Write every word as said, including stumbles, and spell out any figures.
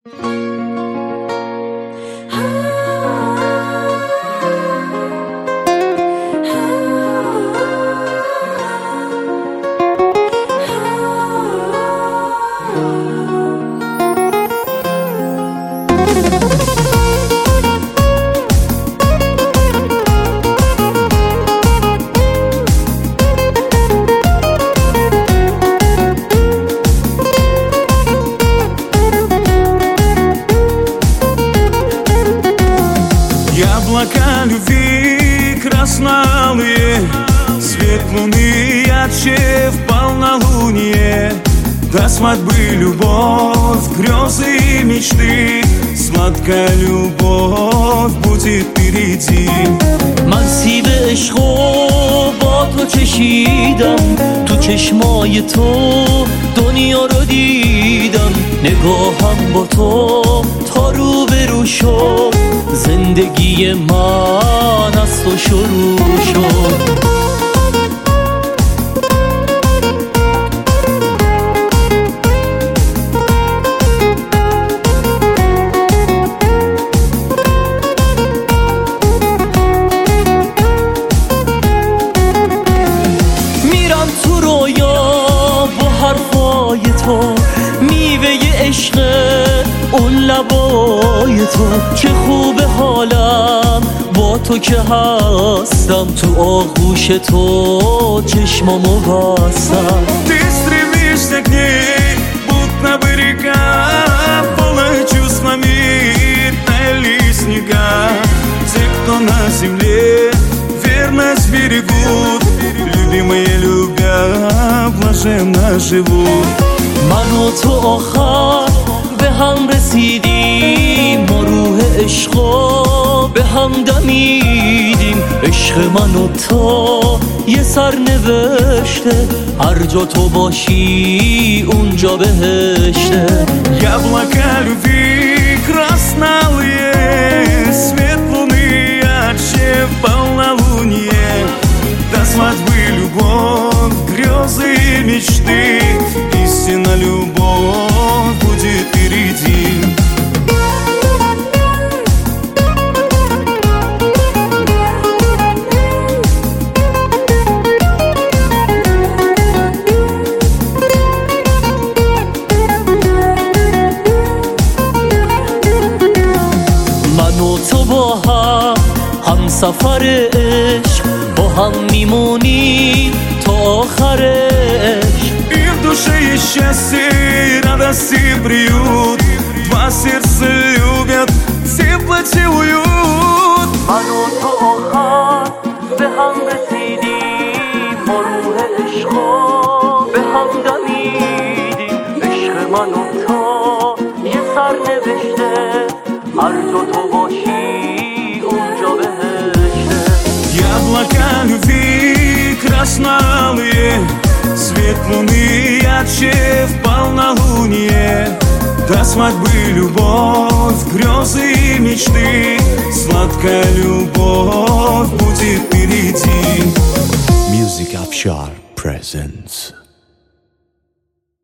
Облака любви красновые, свет луны ярче в полнолуние. До свадьбы любовь, грезы и мечты, сладкая любовь будет впереди. من سیب عشقو با تو چشیدم، تو چشمای تو دنیا رو دیدم. نگاهم با تو تا رو به رو شد، زندگی من از تو شروع شد. میوه عشق اون لبای تو، چه خوب حالم با تو که هستم. تو آغوش تو چشمامو بستم. Ты стремишься к ней, будто бы река, полная чувствами таяли снега. Те, кто на земле верность берегут, любимые любя, блаженно живут. من و تو آخر به هم رسیدیم، ما روح عشقا به هم دمیدیم. عشق من و تو یه سر نوشته، هر جا تو باشی اونجا بهشته. Яблока любви красновые, свет луны ярче в полнолуние. До свадьбы любовь, грезы и мечты, истинно любовь будет впереди. من و تو با هم هم سفر عشق، با هم میمونیم تا آخرش. И в душе есть счастье, и радость, и приют. Два сердца любят, в теплоте уют. من و تو آخر به هم رسیدیم، ما روح عشقا به هم دمیدیم. عشق من و تو یه سر نوشته، هر جا تو باشی اونجا بهشته. Яблока любви красновые, свет луны ярче в полнолуние. До свадьбы любовь, грезы и мечты, сладкая любовь будет впереди. Music Afshar presents